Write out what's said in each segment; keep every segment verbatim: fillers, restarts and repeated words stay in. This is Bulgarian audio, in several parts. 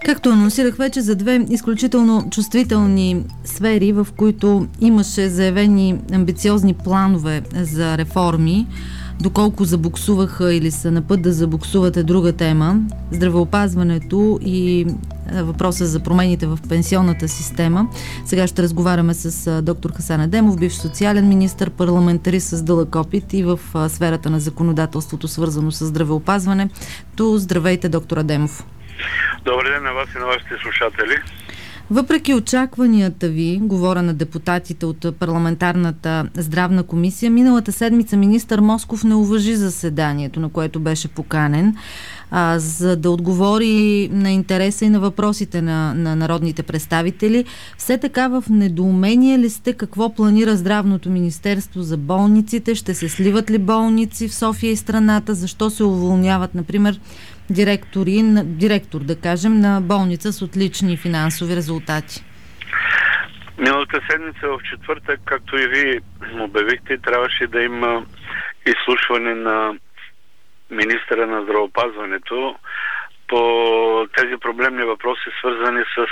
Както анонсирах вече, за две изключително чувствителни сфери, в които имаше заявени амбициозни планове за реформи, доколко забуксуваха или са на път да забуксуват е друга тема, здравеопазването и въпроса за промените в пенсионната система. Сега ще разговаряме с доктор Хасан Адемов, бивш социален министър, парламентарист с дълъг опит и в сферата на законодателството, свързано с здравеопазване. То здравейте, доктор Адемов. Добър ден на вас и на вашите слушатели. Въпреки очакванията ви, говоря на депутатите от парламентарната здравна комисия, миналата седмица министър Москов не уважи заседанието, на което беше поканен, а, за да отговори на интереса и на въпросите на, на народните представители. Все така в недоумение ли сте какво планира Здравното министерство за болниците? Ще се сливат ли болници в София и страната? Защо се уволняват, например, директори, директор, да кажем, на болница с отлични финансови резултати? Миналата седмица в четвъртък, както и ви обявихте, трябваше да има изслушване на министъра на здравеопазването по тези проблемни въпроси, свързани с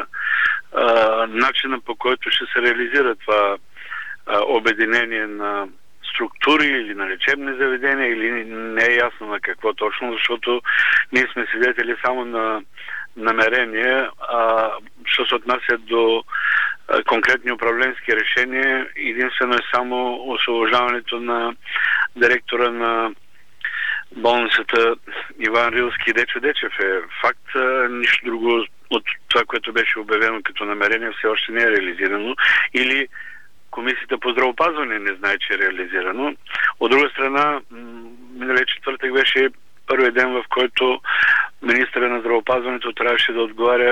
а, начина, по който ще се реализира това а, обединение на структури или на лечебни заведения, или не е ясно на какво точно, защото ние сме свидетели само на намерения, а що се отнася до а, конкретни управленски решения, единствено е само освобождаването на директора на болницата Иван Рилски и Дечо Дечев е факт. А, нищо друго от това, което беше обявено като намерение, все още не е реализирано. Или Комисията по здравеопазване не знае, че е реализирано. От друга страна, миналия четвъртък беше първият ден, в който министъра на здравеопазването трябваше да отговаря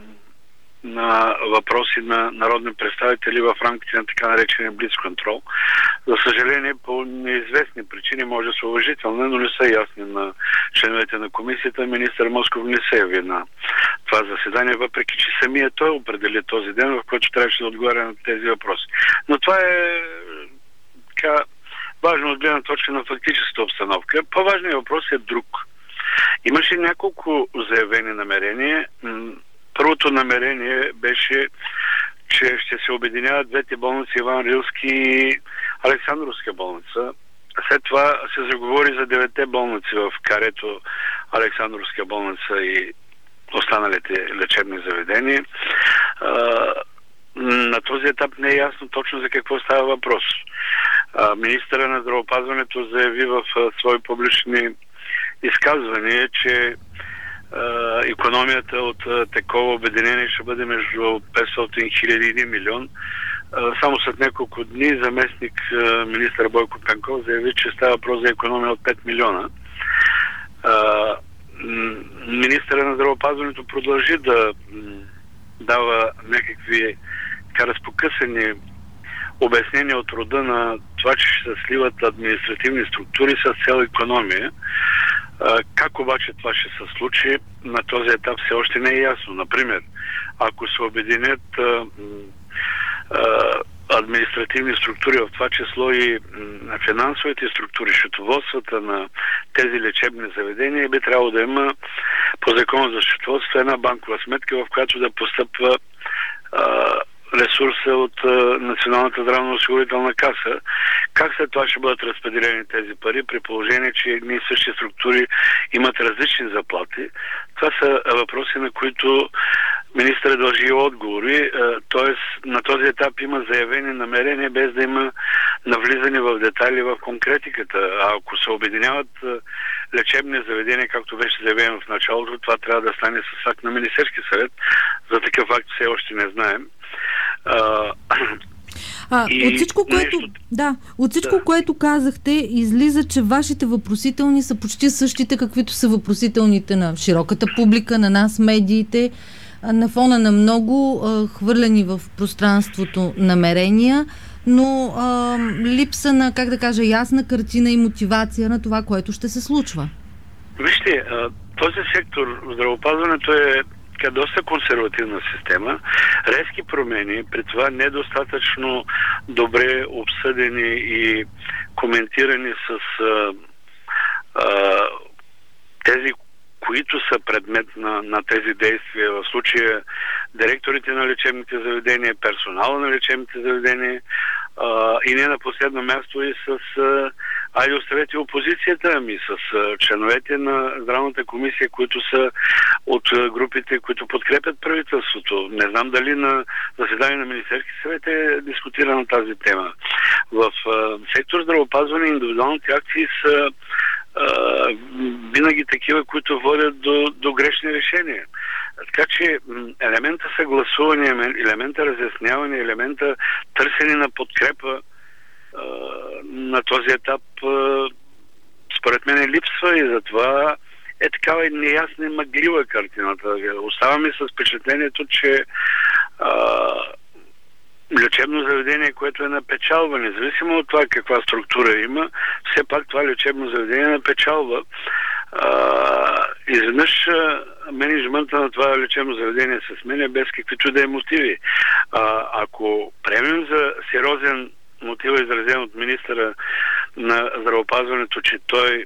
на въпроси на народни представители в рамките на така наречения блицконтрол. За съжаление, по неизвестни причини, може да са уважителни, но не са ясни на членовете на комисията. Министър Москов не се яви на това заседание, въпреки че самия той определи този ден, в който трябваше да отговаря на тези въпроси. Но това е така важно от гледна точка на фактическата обстановка. По-важният въпрос е друг. Имаше няколко заявени намерения. Първото намерение беше, че ще се обединяват двете болници Иван Рилски и Александровска болница. След това се заговори за девете болници в карето Александровска болница и останалите лечебни заведения. На този етап не е ясно точно за какво става въпрос. Министъра на здравеопазването заяви в свои публични изказвания, че икономията от такова обединение ще бъде между петстотин хиляди и един милион. Само след няколко дни заместник министър Бойко Пенков заяви, че става въпрос за икономия от пет милиона. Министъра на здравеопазването продължи да дава някакви така разпокъсани обяснения от рода на това, че ще се сливат административни структури с цел икономия. Как обаче това ще се случи, на този етап все още не е ясно. Например, ако се обединят а, а, административни структури, в това число и м, финансовите структури, счетоводствата на тези лечебни заведения, би трябвало да има по закон за счетоводство една банкова сметка, в която да постъпва а, ресурса от а, Националната здравноосигурителна каса. Как след това ще бъдат разпределени тези пари, при положение, че едни и същи структури имат различни заплати? Това са въпроси, на които министърът дължи отговори. Тоест, на този етап има заявени намерения, без да има навлизане в детайли в конкретиката. А ако се обединяват лечебни заведения, както беше заявено в началото, това трябва да стане с акт на Министерски съвет. За такъв акт все още не знаем. А, от всичко, което, нещо... да, от всичко да. което казахте, излиза, че вашите въпросителни са почти същите, каквито са въпросителните на широката публика, на нас, медиите, на фона на много а, хвърлени в пространството намерения, но а, липса на, как да кажа, ясна картина и мотивация на това, което ще се случва. Вижте, този сектор в здравеопазването е доста консервативна система. Резки промени, при това недостатъчно добре обсъдени и коментирани с а, а, тези, които са предмет на, на тези действия, в случая директорите на лечебните заведения, персонала на лечебните заведения, а, и не на последно място и с, а, айде оставете опозицията, ами с а, членовете на здравната комисия, които са от а, групите, които подкрепят правителството. Не знам дали на заседание на Министерски съвет е дискутирана тази тема. В а, сектор здравеопазване индивидуалните акции са а, винаги такива, които водят до, до грешни решения. Така че елемента съгласуване, елемента разясняване, елемента търсене на подкрепа а, на този етап а, според мен липсва и затова е такава неясна и мъглива картината. Оставаме с впечатлението, че а, лечебно заведение, което е на печалба, независимо от това каква структура има, все пак това лечебно заведение е на печалба. Uh, изведнъж uh, менеджмента на това лечебно заведение се сменя без каквито да е мотиви. Uh, ако приемем за сериозен мотив, изразен от министъра на здравеопазването, че той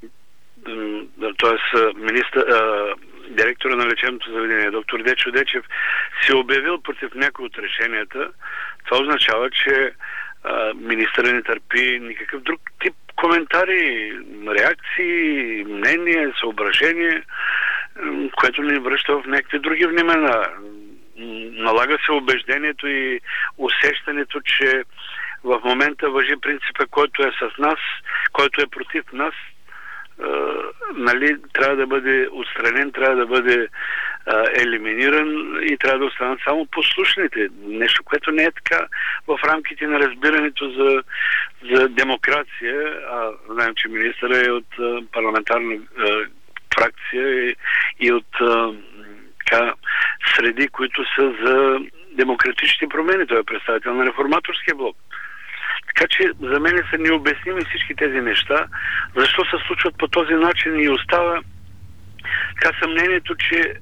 т.е. министър, uh, директора на лечебното заведение, доктор Дечо Дечев, се обявил против някои от решенията, това означава, че uh, министъра не търпи никакъв друг тип коментари, реакции, мнения, съображения, което ни връща в някакви други времена. Налага се убеждението и усещането, че в момента важи принципа, който е с нас, който е против нас, е, нали, трябва да бъде отстранен, трябва да бъде е, елиминиран и трябва да останат само послушните. Нещо, което не е така в рамките на разбирането за, за демокрация. А знаем, че министъра е от е, парламентарна е, фракция и, и от е, така, среди, които са за демократичните промени. Той е представител на реформаторския блок. Така че за мен са необясними всички тези неща, защо се случват по този начин и остава така съмнението, че е,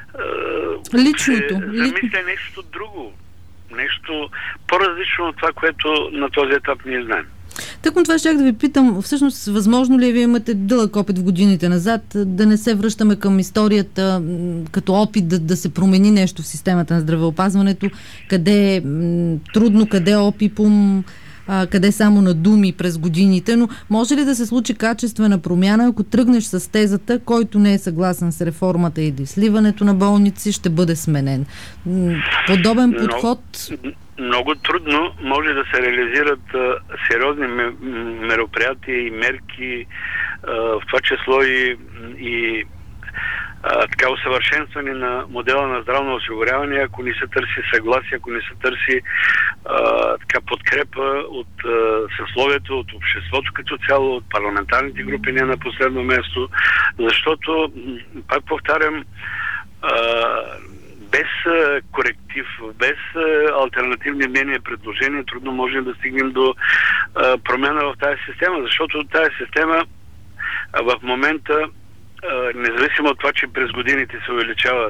личното, се замисля нещо друго, нещо по-различно от това, което на този етап ние знаем. Тъкмо това щях да ви питам, всъщност възможно ли е, вие имате дълъг опит в годините назад, да не се връщаме към историята като опит да, да се промени нещо в системата на здравеопазването, къде е трудно, къде е опипум, къде само на думи през годините, но може ли да се случи качествена промяна, ако тръгнеш с тезата, който не е съгласен с реформата или сливането на болници, ще бъде сменен? Подобен подход... Много, много трудно може да се реализират а, сериозни мероприятия и мерки, а, в това число и, и а, така усъвършенстване на модела на здравно осигуряване, ако не се търси съгласие, ако не се търси а, така подкрепа от а, съсловието, от обществото като цяло, от парламентарните групи, не на последно място, защото, пак повтарям, а, без а, коректив, без а, алтернативни мнения и предложения, трудно можем да стигнем до а, промяна в тази система, защото тази система а, в момента, а, независимо от това, че през годините се увеличават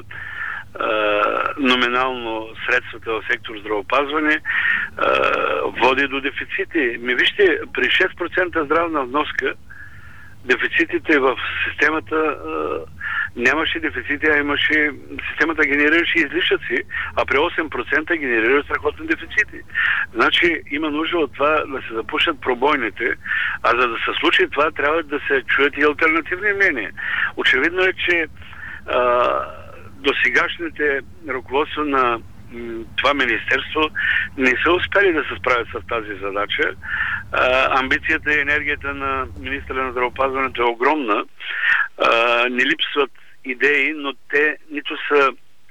а, номинално средствата в сектор здравеопазване, а, води до дефицити. Ми вижте, при шест процента здравна вноска, дефицитите в системата а, нямаше дефицити, а имаше... Системата генерираше излишъци, а при осем процента генерира страхотни дефицити. Значи има нужда от това да се запушат пробойните, а за да се случи това, трябва да се чуят и алтернативни мнения. Очевидно е, че а, досегашните ръководства на това министерство не са успели да се справят с тази задача. А, амбицията и енергията на министъра на здравеопазването е огромна. А, не липсват идеи, но те нито са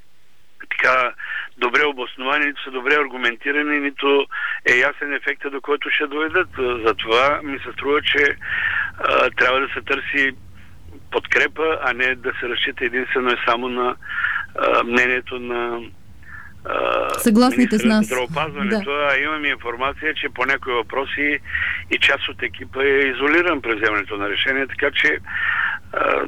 така добре обосновани, нито са добре аргументирани, нито е ясен ефекта, до който ще доведат. Затова ми се струва, че а, трябва да се търси подкрепа, а не да се разчита единствено и само на а, мнението на съгласните с нас. Здравеопазването, да. А имаме информация, че по някои въпроси и част от екипа е изолиран при вземането на решение, така че а,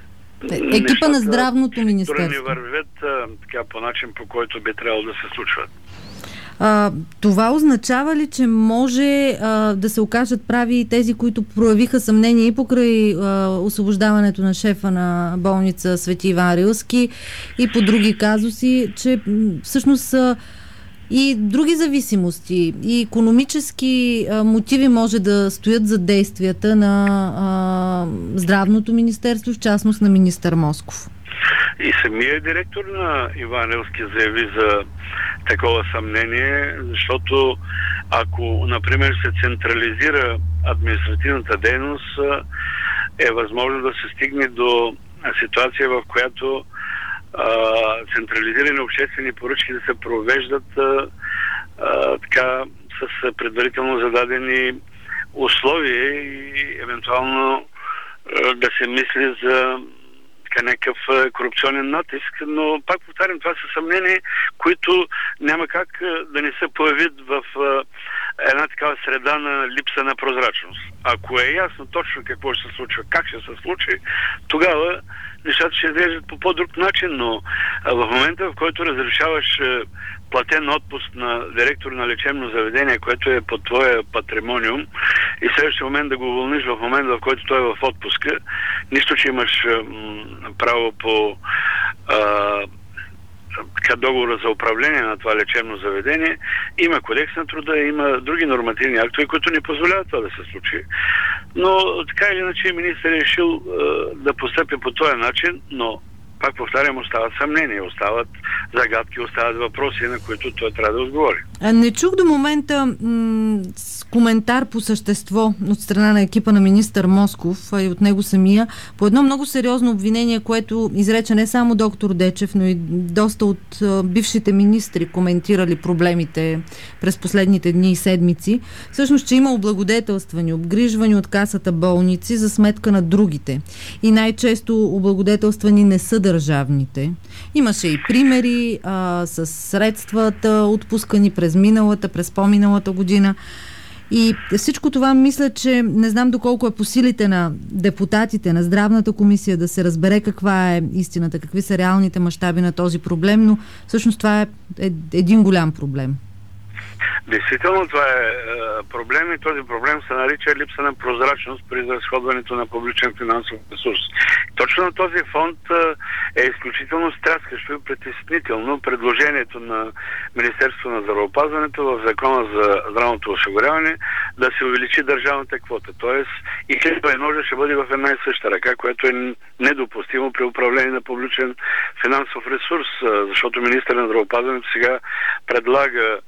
екипа на здравното министерство не вървят а, така по начин, по който би трябвало да се случват. А, това означава ли, че може а, да се окажат прави и тези, които проявиха съмнение и покрай а, освобождаването на шефа на болница Свети Иван Рилски и по други казуси, че всъщност а, и други зависимости, и икономически а, мотиви може да стоят за действията на а, Здравното министерство, в частност на министър Москов? И самия директор на Иван Рилски заяви за такова съмнение, защото ако, например, се централизира административната дейност, е възможно да се стигне до ситуация, в която а, централизирани обществени поръчки да се провеждат а, а, така с предварително зададени условия и евентуално а, да се мисли за някакъв корупционен натиск, но пак повтарям, това са съмнения, които няма как да не се появят в една такава среда на липса на прозрачност. Ако е ясно точно какво ще се случва, как ще се случи, тогава нещата ще изглеждат по по-друг начин, но в момента, в който разрешаваш платен отпуск на директор на лечебно заведение, което е под твоя патримониум, и следващия момент да го уволниш в момента, в който той е в отпуска, нищо, че имаш м, право по а, така, договора за управление на това лечебно заведение, има кодекс на труда, има други нормативни актове, които не позволяват това да се случи. Но така или иначе министър е решил а, да постъпи по този начин, но пак повтарям, остават съмнения, остават загадки, остават въпроси, на които той трябва да отговори. Не чух до момента м- с коментар по същество от страна на екипа на министър Москов и от него самия по едно много сериозно обвинение, което изрече не само доктор Дечев, но и доста от а, бившите министри коментирали проблемите през последните дни и седмици. Всъщност, че има облагодетелствани, обгрижвани от касата болници за сметка на другите. И най-често облагодетелствани не са държавните. Имаше и примери а, с средствата, отпускани през миналата, през по-миналата година. И всичко това мисля, че не знам доколко е по силите на депутатите, на Здравната комисия да се разбере каква е истината, какви са реалните мащаби на този проблем, но всъщност това е един голям проблем. Действително това е, е проблем и този проблем се нарича липса на прозрачност при изразходването на публичен финансов ресурс. Точно на този фонд е изключително стряскащо и притеснително предложението на Министерството на здравеопазването в Закона за здравното осигуряване да се увеличи държавната квота. Тоест и хлеба и ножа ще бъде в една и съща ръка, което е недопустимо при управление на публичен финансов ресурс, защото министър на здравеопазването сега предлага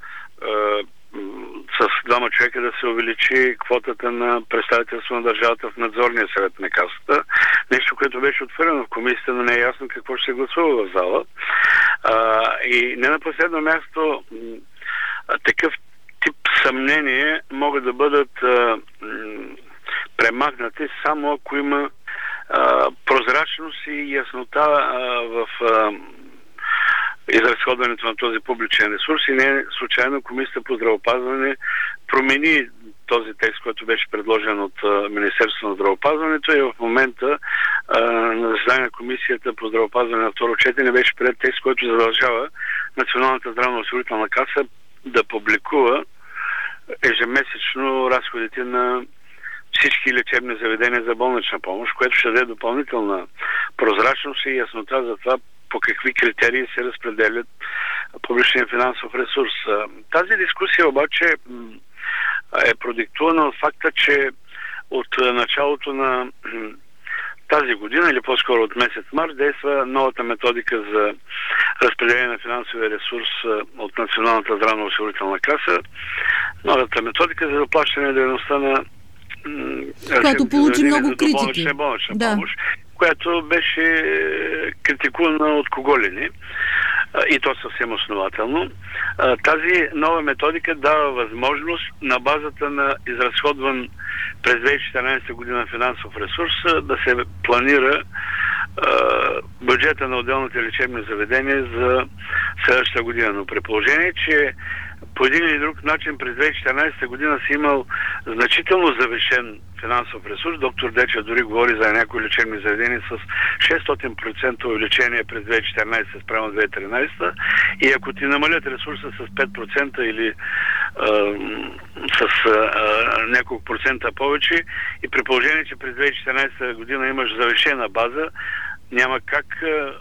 с двама човека да се увеличи квотата на представителство на държавата в надзорния съвет на касата. Нещо, което беше отворено в комисията, но не е ясно какво ще се гласува в зала. А, и не на последно място, такъв тип съмнения могат да бъдат а, премахнати само ако има а, прозрачност и яснота а, в а, изразходването на този публичен ресурс и не случайно Комисията по здравеопазване промени този текст, който беше предложен от Министерството на здравеопазването и в момента а, на заседание на Комисията по здравеопазване на второ четене беше приет текст, който задължава Националната здравноосигурителна каса да публикува ежемесечно разходите на всички лечебни заведения за болнична помощ, което ще даде допълнителна прозрачност и яснота за това по какви критерии се разпределят публичния финансов ресурс. Тази дискусия обаче е продиктувана от факта, че от началото на тази година, или по-скоро от месец март, действа новата методика за разпределение на финансовия ресурс от Националната здравноосигурителна каса. Новата методика за заплащане на дейността на която получи много критики. Болнична, болнична да. помощ, която беше критикувана от кого ли не, и то съвсем основателно. Тази нова методика дава възможност на базата на изразходван през две хиляди и четиринадесета година финансов ресурс да се планира бюджета на отделните лечебни заведения за следващата година. Но при положение, че по един или друг начин през две хиляди и четиринадесета година си имал значително завишен финансов ресурс. Доктор Дечев дори говори за някои лечебни заведения с шестстотин процента увеличение през две хиляди и четиринадесета спрямо две хиляди и тринадесета, и ако ти намалят ресурса с пет процента или а, с а, няколко процента повече, и при положение, че през две хиляди и четиринадесета година имаш завишена база, няма как а,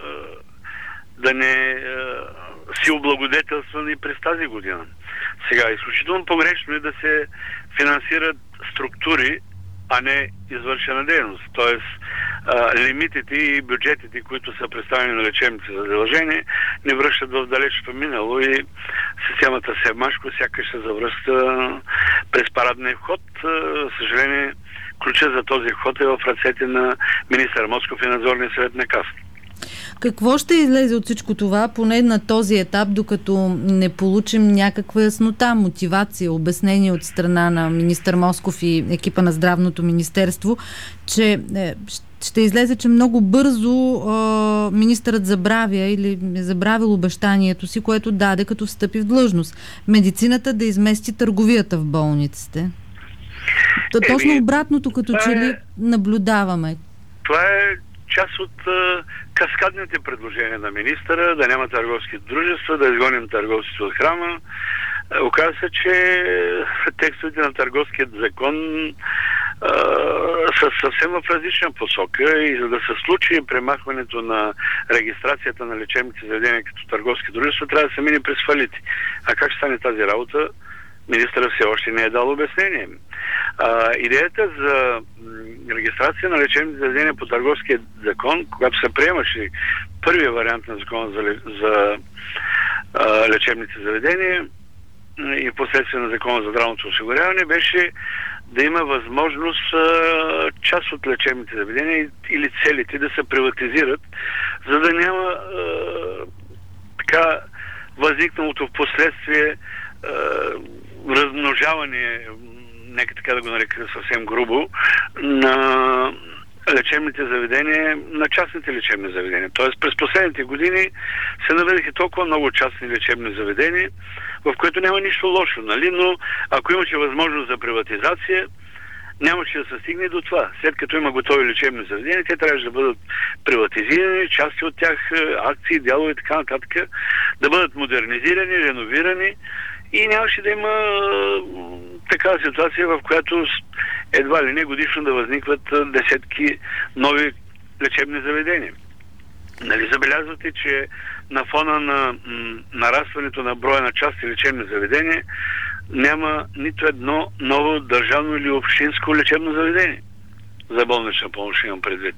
да не а, си облагодетелстван и през тази година. Сега, изключително погрешно е да се финансират структури, а не извършена дейност. Тоест, а, лимитите и бюджетите, които са представени на лечебните задължения, не връщат в далечното минало и системата Семашко сякаш се завръща през парадния вход. За съжаление, ключа за този ход е в ръцете на министър Москов и надзорния съвет на КАС. Какво ще излезе от всичко това, поне на този етап, докато не получим някаква яснота, мотивация, обяснение от страна на министър Москов и екипа на Здравното министерство, че е, ще излезе, че много бързо е, министърът забравя или е забравил обещанието си, което даде като встъпи в длъжност. Медицината да измести търговията в болниците. То, точно обратното, като че ли наблюдаваме. Това е част от а, каскадните предложения на министъра, да няма търговски дружества, да изгоним търговците от храма. А, оказва се, че текстовете на търговският закон а, са съвсем в различна посока и за да се случи премахването на регистрацията на лечебните заведения като търговски дружества, трябва да се мине през фалити. А как ще стане тази работа? Министърът все още не е дал обяснение. А, идеята за регистрация на лечебните заведения по търговския закон, когато се приемаше първия вариант на закона за, за а, лечебните заведения и последствие на закона за здравното осигуряване, беше да има възможност а, част от лечебните заведения или целите да се приватизират, за да няма а, така възникналото в последствие а, размножаване, нека така да го нарека съвсем грубо, на лечебните заведения, на частните лечебни заведения. Тоест през последните години се наведиха толкова много частни лечебни заведения, в което няма нищо лошо, нали? Но ако имаше възможност за приватизация, нямаше да се стигне до това. След като има готови лечебни заведения, те трябваше да бъдат приватизирани, части от тях, акции, дялове и така нататък, да бъдат модернизирани, реновирани и нямаше да има такава ситуация, в която едва ли не годишно да възникват десетки нови лечебни заведения. Нали забелязвате, че на фона на м, нарастването на броя на части лечебни заведения няма нито едно ново държавно или общинско лечебно заведение за болнична помощ, имам предвид.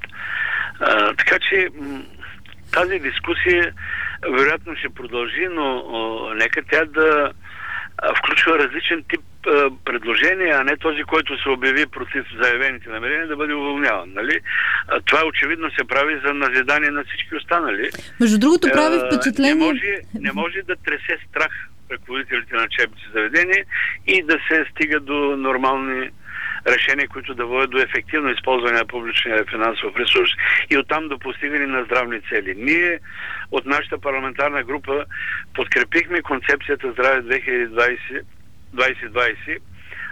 А, така че м, тази дискусия вероятно ще продължи, но о, нека тя да включва различен тип а, предложения, а не този, който се обяви против заявените намерения, да бъде уволняван. Нали? А, това очевидно се прави за назидание на всички останали. Между другото прави впечатление... Не може, не може да тресе страх ръководителите на лечебните заведения и да се стига до нормални решения, които да водят до ефективно използване на публичния финансов ресурс и оттам до постигане на здравни цели. Ние от нашата парламентарна група подкрепихме концепцията Здраве две хиляди двадесет двадесет,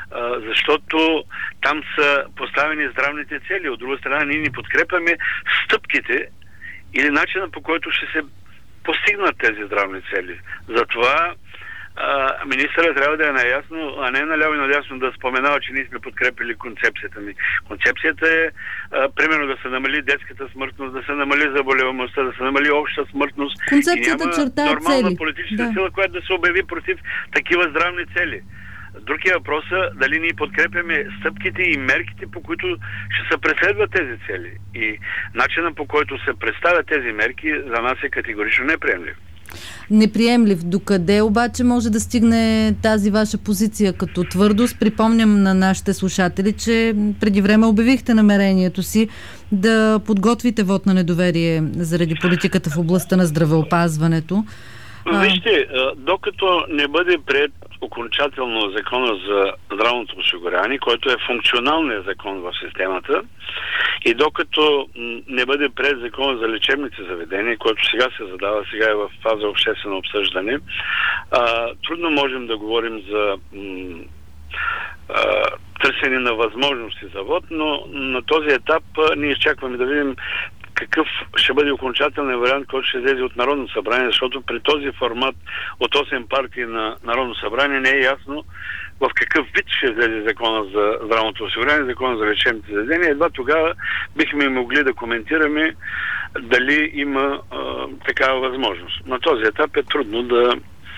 защото там са поставени здравните цели. От друга страна, ние ни подкрепяме стъпките или начина, по който ще се постигнат тези здравни цели. Затова министърът трябва да е наясно, а не наляво и надясно да споменава, че ние сме подкрепили концепцията ми. Концепцията е, а, примерно, да се намали детската смъртност, да се намали заболеваемостта, да се намали обща смъртност. Концепцията и няма чертае нормална цели. политическа Да. сила, която да се обяви против такива здравни цели. Друг е въпросът дали ние подкрепяме стъпките и мерките, по които ще се преследват тези цели. И начинът, по който се представят тези мерки, за нас е категорично неприемлив. Неприемлив. Докъде обаче може да стигне тази ваша позиция като твърдост? Припомням на нашите слушатели, че преди време обявихте намерението си да подготвите вод на недоверие заради политиката в областта на здравеопазването. Вижте, докато не бъде приет окончателно закона за здравното осигуряване, който е функционалният закон в системата, и докато не бъде приет закона за лечебните заведения, който сега се задава, сега е в фаза обществено обсъждане, а, трудно можем да говорим за м, а, търсене на възможности за вод, но на този етап а, ние изчакваме да видим какъв ще бъде окончателният вариант, който ще излезе от Народно събрание, защото при този формат от осем партии на Народно събрание не е ясно в какъв вид ще излезе закона за здравното осигуряване, закона за лечебните заведения. Едва тогава бихме могли да коментираме дали има а, такава възможност. На този етап е трудно да,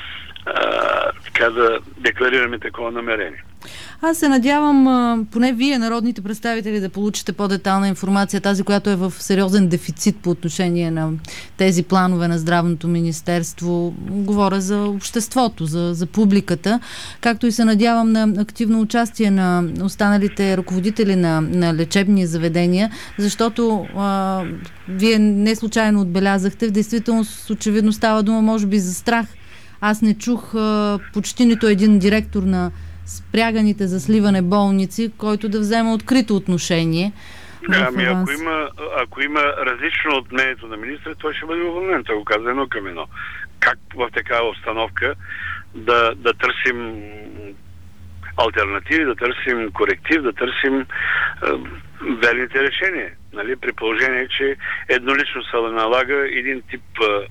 а, така да декларираме такова намерение. Аз се надявам, поне вие, народните представители, да получите по-детална информация, тази, която е в сериозен дефицит по отношение на тези планове на Здравното министерство. Говоря за обществото, за, за публиката, както и се надявам на активно участие на останалите ръководители на, на лечебни заведения, защото а, вие не случайно отбелязахте, в действителност очевидно става дума, може би, за страх. Аз не чух а, почти нито един директор на спряганите за сливане болници, който да взема открито отношение. Да, ами ако има, ако има различно от мнението на министра, той ще бъде уволнен. Това го каза едно към едно. Как в такава обстановка да, да търсим алтернативи, да търсим коректив, да търсим е, верните решения. Нали? При положение, че еднолично се налага един тип е,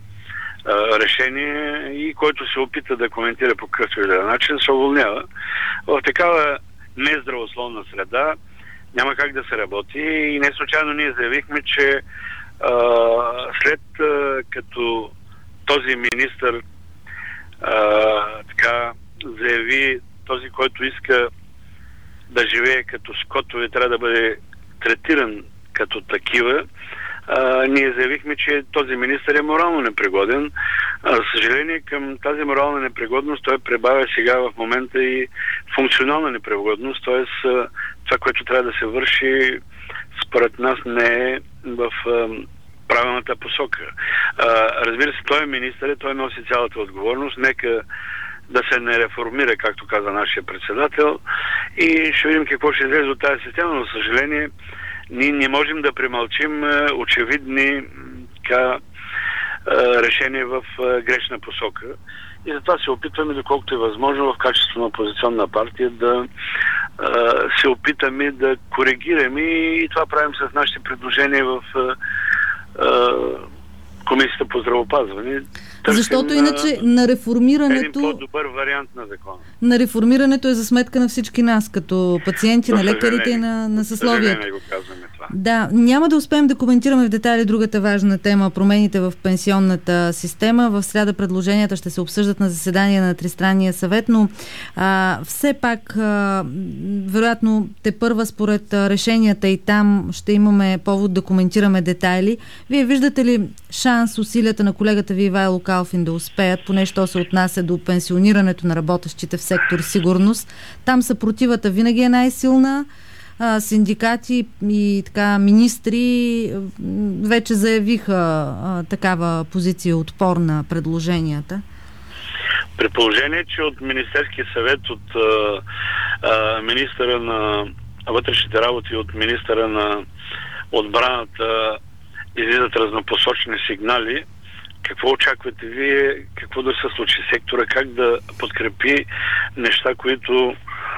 решение и който се опита да коментира по какъвто и да е начин, се уволнява. В такава нездравословна среда няма как да се работи и не случайно ние заявихме, че а, след а, като този министър а, така заяви, този, който иска да живее като скотове, трябва да бъде третиран като такива, Uh, ние заявихме, че този министър е морално непригоден. Uh, за съжаление, към тази морална непригодност той прибавя сега в момента и функционална непригодност, т.е. Uh, това, което трябва да се върши, според нас не е в uh, правилната посока. Uh, разбира се, той е министър, той носи цялата отговорност. Нека да се не реформира, както каза нашия председател, и ще видим какво ще излезе от тази система, но, за съжаление, ние не можем да премълчим очевидни така, решения в грешна посока. И затова се опитваме, доколкото е възможно, в качеството на опозиционна партия да се опитаме да коригираме, и това правим с нашите предложения в Комисията по здравеопазване. Защото иначе на реформирането... Един по-добър вариант на закона. На реформирането е за сметка на всички нас, като пациенти, на лекарите и на, на съсловието. Да, няма да успеем да коментираме в детайли другата важна тема, промените в пенсионната система. В сряда предложенията ще се обсъждат на заседание на Тристранния съвет, но а, все пак, а, вероятно, тепърва според решенията и там ще имаме повод да коментираме детайли. Вие виждате ли шанс усилията на колегата ви Ивайло Калфин да успеят, поне що се отнася до пенсионирането на работещите в сектор сигурност? Там съпротивата винаги е най-силна. А, синдикати и така министри вече заявиха а, такава позиция, отпор на предложенията. При положение, че от Министерския съвет, от а, а, министъра на вътрешните работи, от министъра на отбраната излизат разнопосочни сигнали, какво очаквате вие, какво да се случи сектора, как да подкрепи неща, които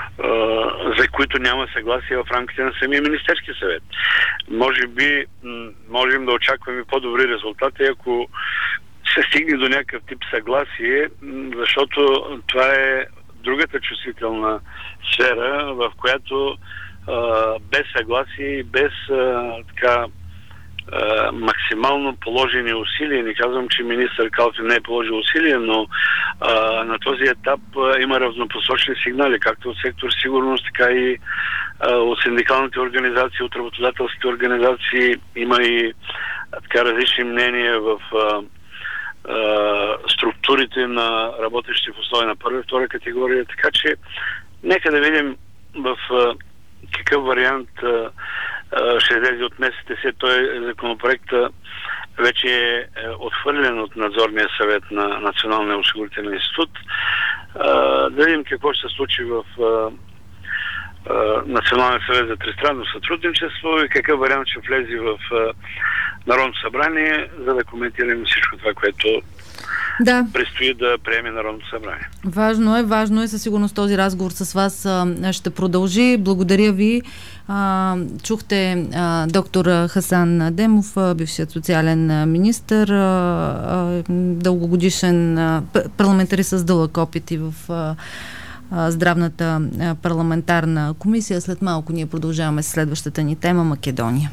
за които няма съгласие в рамките на самия Министерски съвет. Може би можем да очакваме по-добри резултати, ако се стигне до някакъв тип съгласие, защото това е другата чувствителна сфера, в която без съгласие и без така максимално положени усилия. Не казвам, че министър Калфин не е положил усилия, но а, на този етап а, има разнопосочни сигнали, както от сектор сигурност, така и а, от синдикалните организации, от работодателските организации. Има и а, така различни мнения в а, а, структурите на работещи в условия на първа и втора категория. Така че нека да видим в а, какъв вариант а, ще излезе от месеците след този законопроект, вече е отхвърлен от надзорния съвет на Националния осигурителен институт. Да видим какво ще се случи в Националния съвет за тристранно сътрудничество и какъв вариант ще влезе в Народното събрание, за да коментираме всичко това, което да. предстои да приеме Народното събрание. Важно е, важно е. Със сигурност този разговор с вас а, ще продължи. Благодаря ви. А, чухте а, доктор Хасан Адемов, а, бившият социален министър, а, а, дългогодишен а, парламентарист с дълъг опит и в а, а, здравната а, парламентарна комисия. След малко ние продължаваме с следващата ни тема — Македония.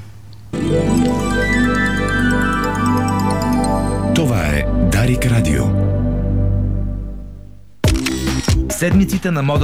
Това е Дарик Радио. Седмиците на мода